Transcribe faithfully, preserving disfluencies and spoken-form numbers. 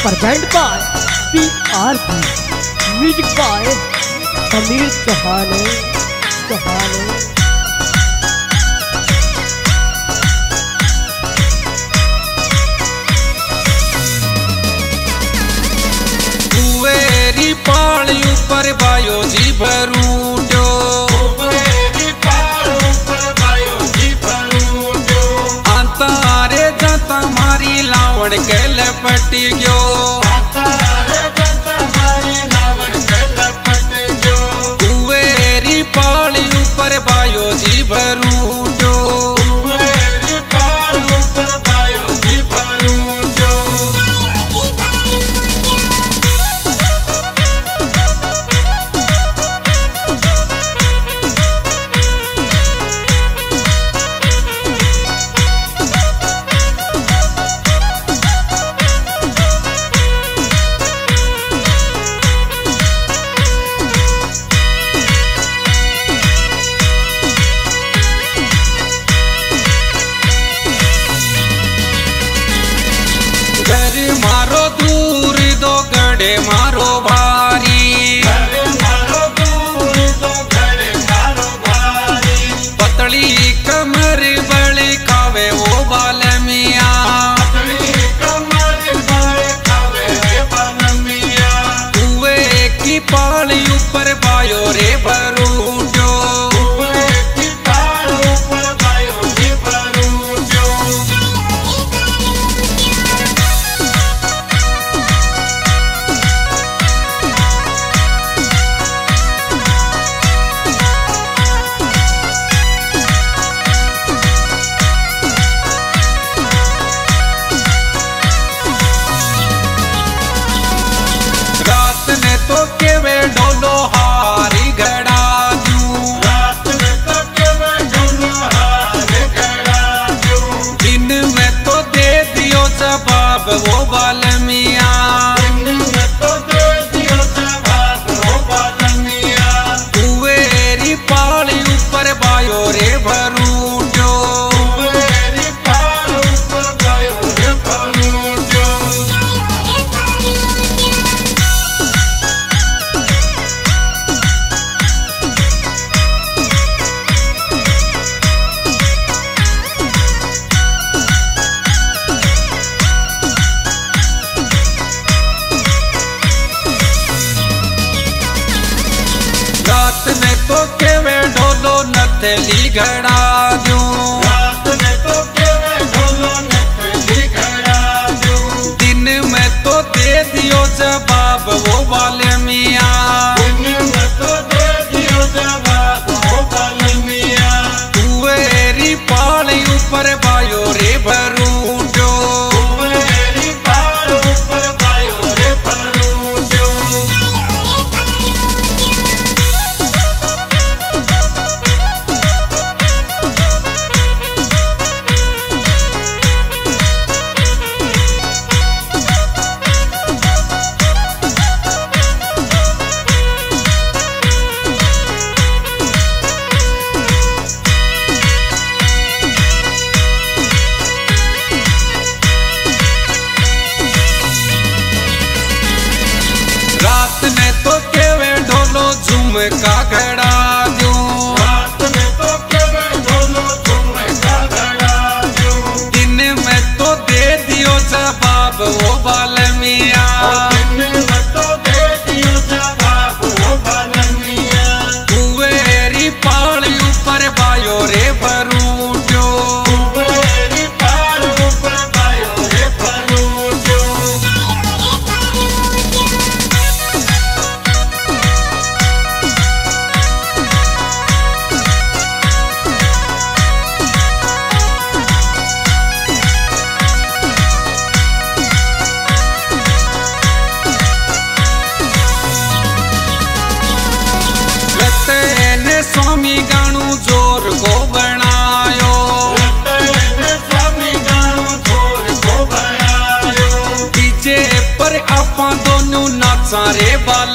Present by P R P, music by Amir Chauhan Chauhan. कुएरी पाल ऊपर bio जी भरूटो, अंतारे जता मारी लावड़ के लपटी गयो, कुएरी पाल ऊपर बायो जी भरूटो। मारो दूर दो गड़े मारो भारी, पतली कमर बड़ी खावे वो बाल मिया, कुए की पाल ऊपर बायो रे भरूटो, तो केवे डोलो हारी घड़ा दूं, रात में तो केवे डोलो हारी घड़ा दूं, दिन में तो दे दियो जवाब वो बाल मिया, दिन में तो दे दियो जवाब वो बाल मिया, कुएरी पाल ऊपर बायो रे भरूटो, कुएरी पाल ऊपर बायो रे भरूटो। रात में तो केवे ढोलो नथली घड़ा दूं, रात में तो केवे ढोलो नथली घड़ा दूं, दिन में तो दे दियो जवाब वो बाल मिया, दिन में तो दे दियो जवाब वो बाल मिया, कुएरी पाल ऊपर बायो रे भरूटो, कुएरी पाल ऊपर बायो रे भरूटो। रात में तो केवे ढोलो झुमका घड़ा दूं, रात में तो केवे ढोलो झुमका घड़ा दूं, दिन में तो दे दियो जवाब वो बाल मिया, दिन में तो दे दियो जवाब वो बाल मिया, कुएरी पाल ऊपर बायो रे भरूटो, कुएरी पाल ऊपर बायो रे भरूटो। स्वामी गाणु जोर को बनायो, स्वामी गाणु जोर को बनायो, डीजे पर आपा दोनों नाचा रे बाल